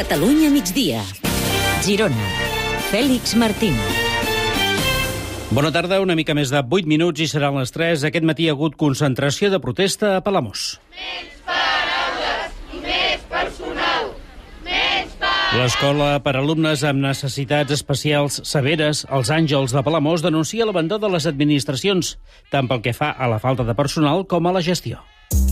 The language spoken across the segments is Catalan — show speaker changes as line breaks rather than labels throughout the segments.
Catalunya migdia. Girona. Fèlix Martín.
Bona tarda, una mica més de 8 minuts i seran les 3. Aquest matí hi ha hagut concentració de protesta a Palamós.
Menys paraules i més personal. Menys paraules.
L'escola per alumnes amb necessitats especials severes, els Àngels de Palamós, denuncia l'abandó de les administracions, tant pel que fa a la falta de personal com a la gestió.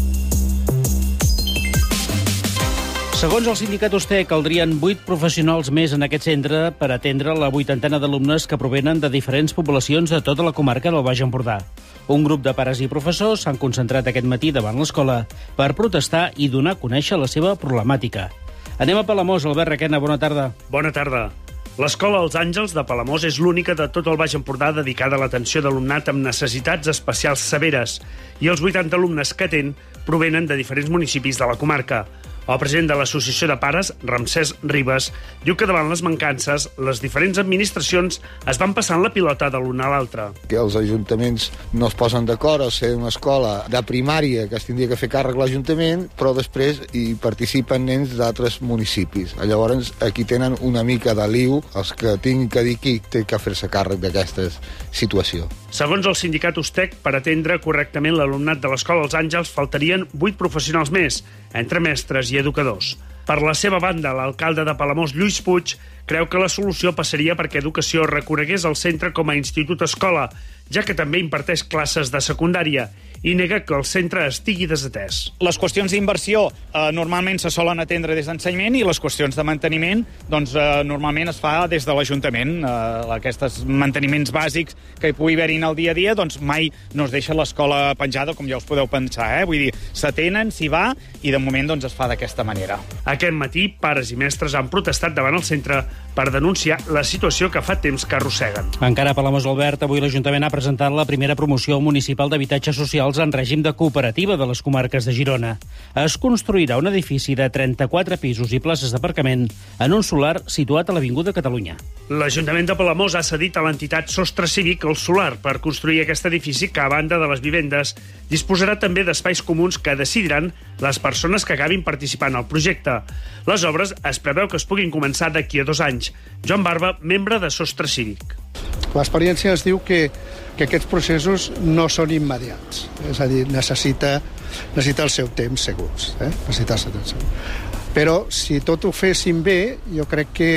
Segons el sindicat Usté, caldrien 8 professionals més en aquest centre per atendre la 80 d'alumnes que provenen de diferents poblacions de tota la comarca del Baix Empordà. Un grup de pares i professors s'han concentrat aquest matí davant l'escola per protestar i donar a conèixer la seva problemàtica. Anem a Palamós. Albert Requena, bona tarda.
Bona tarda. L'escola Els Àngels de Palamós és l'única de tot el Baix Empordà dedicada a l'atenció d'alumnat amb necessitats especials severes i els 80 alumnes que atén provenen de diferents municipis de la comarca. El president de l'Associació de Pares, Ramsès Ribas, diu que davant les mancances, les diferents administracions es van passant la pilota de l'una a l'altra.
Que els ajuntaments no es posen d'acord a ser una escola de primària que es tindria que fer càrrec l'Ajuntament, però després hi participen nens d'altres municipis. Llavors, aquí tenen una mica de liu els que tinguin que dir qui té que fer-se càrrec d'aquesta situació.
Segons el sindicat Ustec, per atendre correctament l'alumnat de l'Escola Els Àngels faltarien 8 professionals més, entre mestres i educadors. Per la seva banda, l'alcalde de Palamós, Lluís Puig, creu que la solució passaria perquè Educació reconegués el centre com a institut-escola, ja que també imparteix classes de secundària, i nega que el centre estigui desatès.
Les qüestions d'inversió normalment se solen atendre des d'ensenyament i les qüestions de manteniment normalment es fa des de l'Ajuntament. Aquests manteniments bàsics que hi pugui haver-hi en el dia a dia, mai no es deixa l'escola penjada, com ja us podeu pensar. Vull dir, s'atenen, s'hi va i de moment es fa d'aquesta manera.
Aquest matí, pares i mestres han protestat davant el centre per denunciar la situació que fa temps que arrosseguen.
Encara a Palamós, Albert, avui l'Ajuntament ha presentat la primera promoció municipal d'habitatges socials en règim de cooperativa de les comarques de Girona. Es construirà un edifici de 34 pisos i places d'aparcament en un solar situat a l'Avinguda Catalunya.
L'Ajuntament de Palamós ha cedit a l'entitat Sostre Cívic el solar per construir aquest edifici que, a banda de les vivendes, disposarà també d'espais comuns que decidiran les persones que acabin participant al projecte. Les obres es preveu que es puguin començar d'aquí a 2 anys. Joan Barba, membre de Sostre Cívic.
L'experiència ens diu que aquests processos no són immediats. És a dir, necessita el seu temps segurs. Necessita el seu temps segurs. Però si tot ho féssim bé, jo crec que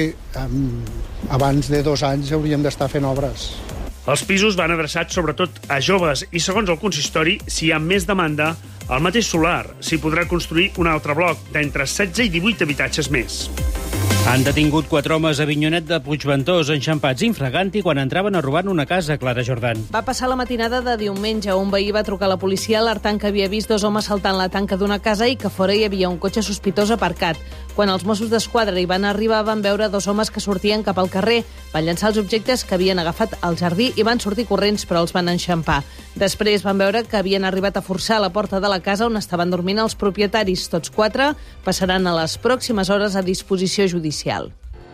abans de 2 anys hauríem d'estar fent obres.
Els pisos van adreçats sobretot a joves i, segons el consistori, si hi ha més demanda, al mateix solar s'hi podrà construir un altre bloc d'entre 16 i 18 habitatges més.
Han detingut 4 homes a Avinyonet de Puigventós, enxampats infraganti quan entraven a robar en una casa, Clara Jordan.
Va passar la matinada de diumenge. Un veí va trucar a la policia alertant que havia vist 2 homes saltant la tanca d'una casa i que fora hi havia un cotxe sospitós aparcat. Quan els Mossos d'Esquadra hi van arribar, van veure 2 homes que sortien cap al carrer. Van llançar els objectes que havien agafat al jardí i van sortir corrents, però els van enxampar. Després van veure que havien arribat a forçar la porta de la casa on estaven dormint els propietaris. Tots 4 passaran a les pròximes hores a disposició judicial.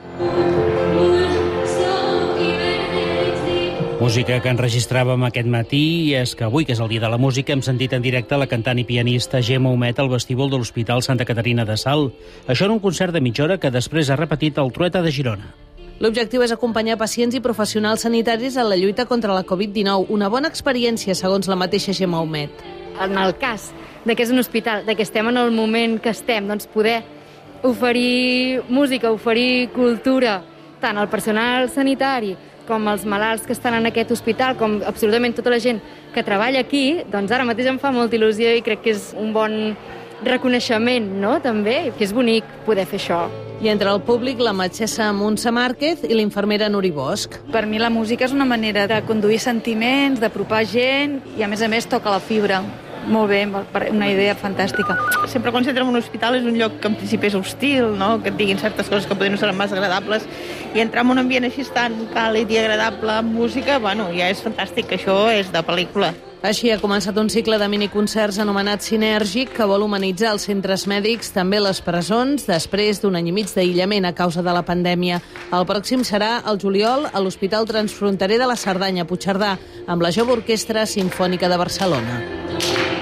Música que enregistràvem aquest matí i és que avui, que és el Dia de la Música, hem sentit en directe la cantant i pianista Gemma Humet al vestíbul de l'Hospital Santa Caterina de Salt. Això en un concert de mitja hora que després ha repetit al Trueta de Girona.
L'objectiu és acompanyar pacients i professionals sanitaris en la lluita contra la Covid-19. Una bona experiència, segons la mateixa Gemma Humet.
En el cas de que és un hospital, de que estem en el moment que estem, poder oferir música, oferir cultura, tant al personal sanitari com als malalts que estan en aquest hospital, com absolutament tota la gent que treballa aquí, ara mateix em fa molta il·lusió i crec que és un bon reconeixement, també, que és bonic poder fer això.
I entre el públic, la metgessa Montse Márquez i l'infermera Nuri Bosch.
Per mi la música és una manera de conduir sentiments, d'apropar gent i, a més, toca la fibra. Molt bé, una idea fantàstica.
Sempre quan s'entra en un hospital és un lloc que en principi és hostil, que et diguin certes coses que potser no seran massa agradables, i entrar en un ambient així tan càlid i agradable amb música, ja és fantàstic, això és de pel·lícula.
Així ha començat un cicle de miniconcerts anomenat Sinèrgic que vol humanitzar els centres mèdics, també les presons, després d'un any i mig d'aïllament a causa de la pandèmia. El pròxim serà el juliol a l'Hospital Transfronterer de la Cerdanya, Puigcerdà, amb la Jove Orquestra Simfònica de Barcelona.